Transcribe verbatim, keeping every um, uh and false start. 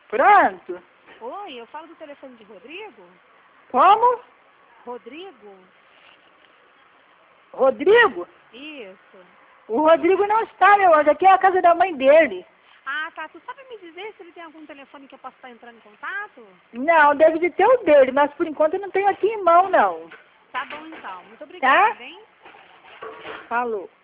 Pronto. Oi, eu falo do telefone de Rodrigo? Como? Rodrigo? Rodrigo? Isso. O Rodrigo não está, meu anjo. Aqui é a casa da mãe dele. Ah, tá. Tu sabe me dizer se ele tem algum telefone que eu possa estar entrando em contato? Não, deve de ter o dele, mas por enquanto eu não tenho aqui em mão, não. Tá bom, então. Muito obrigada, Tá? hein? Falou.